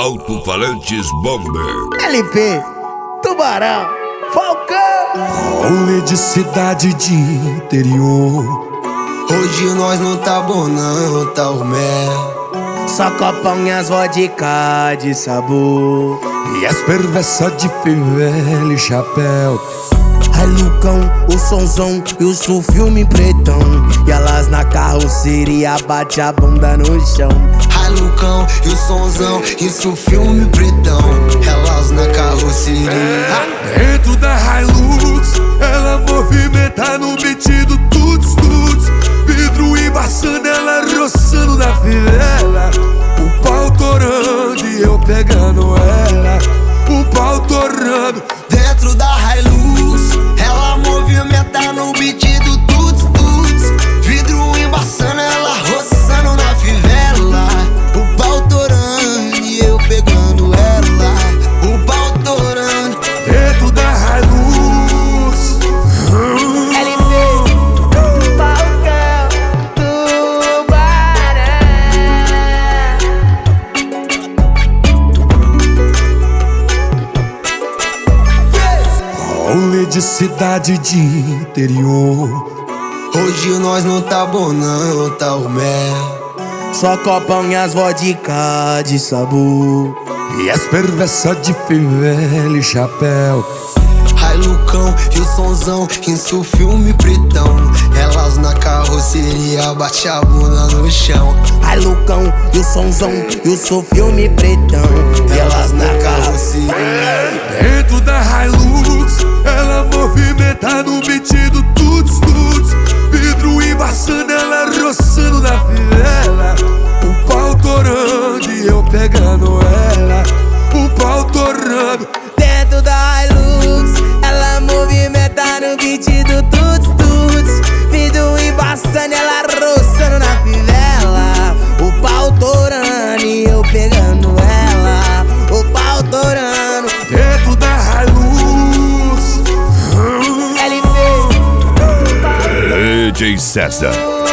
Alto-falantes Bomber. LP, Tubarão, Falcão. Rolê de cidade de interior. Hoje nós não tá bom não, tá o mel. Só copão e as vodka de sabor. E as perversas de fivela e chapéu. Ai Lucão, o sonzão e o filme pretão. E elas na carroceria bate a bunda no chão. Ai Lucão e o sonzão, isso filme pretão. Elas na carroceria. Dentro da Hilux, ela movimenta no beat do tuts tuts. Vidro embaçando, ela roçando na fivela. O pau torando e eu pegando ela. O pau torando. Dentro da Hilux, ela movimenta no beat do tuts tuts. Vidro embaçando, ela roçando na fivela. O pau torando e eu pegando ela. O pau torando. Dentro da Hilux. LP, Falcão, Tubarão. Rolê de cidade de interior. Hoje nós não tá bom não, tá o mel. Só copão e as vodka de sabor. E as perversas de fivela e chapéu. Ai Lucão e o sonzão, isso filme pretão. Elas na carroceria bate a bunda no chão. Ai Lucão e o sonzão e o filme pretão. E elas na carroceria. Dentro da Hilux, ela movimenta no beat do tuts tuts. Vidro embaçando, ela roçando na fivela. O pau torando e eu pegando ela. O pau torando. Dentro da Hilux, ela movimenta no beat do tuts tuts. Vidro embaçando, ela roçando na fivela. O pau torando e eu pegando ela. O pau torando. Dentro da Hilux. LP, DJ César.